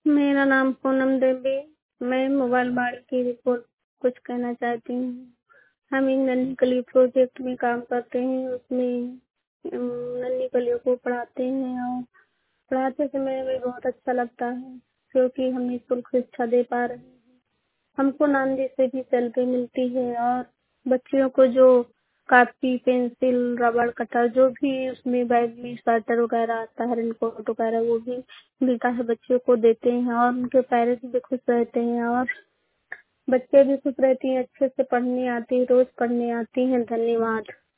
मेरा नाम पूनम देवी। मैं मोबाइल बाड़ी की रिपोर्ट कुछ कहना चाहती हूँ। हम एक नन्ही कली प्रोजेक्ट में काम करते हैं। उसमें नन्ही कलियों को पढ़ाते हैं और पढ़ाते समय हमें बहुत अच्छा लगता है क्योंकि हम निःशुल्क शिक्षा दे पा रहे हैं। हमको नांदी से भी सैलरी मिलती है और बच्चियों को जो कॉपी पेंसिल रबड़ कटर जो भी उसमें बैग में स्वेटर वगैरह आता है रेनकोट वगैरह वो भी मिलता है बच्चियों को देते हैं और उनके पेरेंट्स भी खुश रहते हैं और बच्चे भी खुश रहती हैं। अच्छे से पढ़ने आती है, रोज पढ़ने आती हैं। धन्यवाद।